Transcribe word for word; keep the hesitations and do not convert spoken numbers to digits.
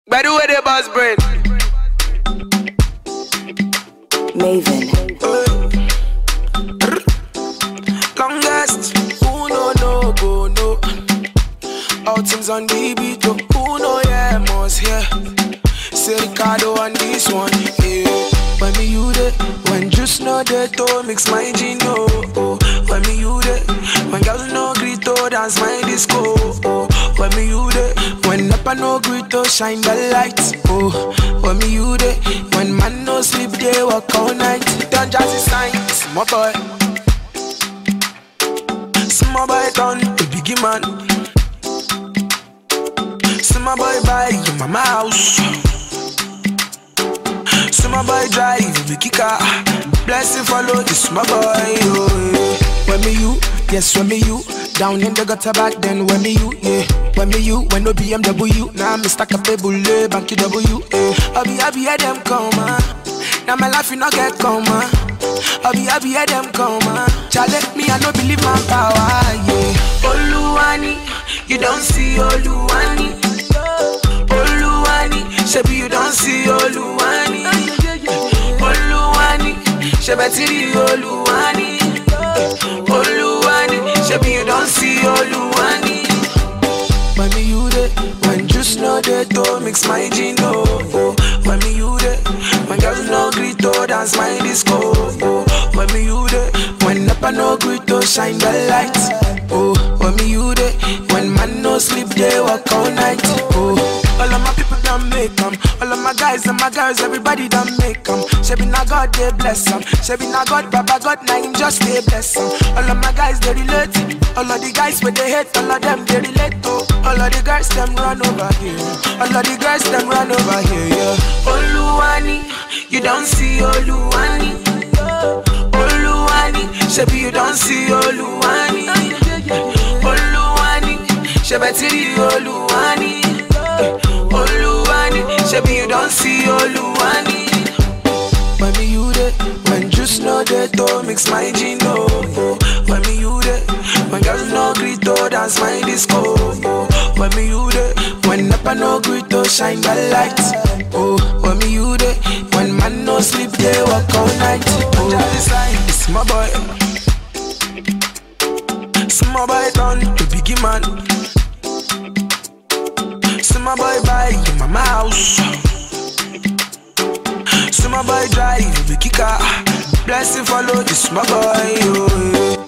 By the way, the boss brain. Maven. Longest. Who no no go no. All things on the beat. Oh. Who no yeah must hear. Say Ricardo on this one. Yeah. When me you there, when just know the to mix my gin oh, oh. When me you there, when girls no greet to dance my disco oh. When me you there, when never no greet to shine the lights oh. When me you there, when man no sleep they walk all night. Don't just sign, small boy, small boy done a biggie man. Small boy buy your mama house. So my boy drive, we kick out. Blessing follow this my boy. Oh, yeah. When me you, yes when me you. Down in the gutter back then when me you, yeah. When me you, when no B M W. Now me stack up a bullet, banky W. Yeah. I be happy at them come on. Now my life you not get come on. I be happy at them come on. Challenge me, I no believe my power, yeah. Oluwani, you don't see Oluwani. Oluwani, shebi you don't see Oluwani. Oluwani, shebetiri Oluwani. Oluwani, shebi you don't see Oluwani. When me you there, when just know the to mix my gin oh. When me you there, when girls no greet to dance my disco oh. When me you there, when never no greet to shine the lights oh. When me you there, when man no sleep they walk all night oh. All of my people done make them. All of my guys and my girls, everybody done make them. Shebi na God, they bless them. Shebi na God, Baba God, na him just they bless them. All of my guys, they relate. All of the guys where they hate, all of them, they relate to. All of the girls, them run over here. All of the girls, them run over here, yeah. Oluwani, you don't see Oluwani. Oluwani, shebi you don't see Oluwani. Oluwani, shebetiri Oluwani. Oluwani, shebi you don't see Oluwani. When me you there, when just know the to mix my gin oh. When me you there, when girls no greet to dance my disco oh. When me you there, when never no greet to shine the lights oh. When me you there, when man no sleep they walk all night oh. Just like it's my boy, small boy done the biggie man. So my boy buy your mama house. So my boy drive, we kick out. Blessing follow this my boy. Oh, yeah.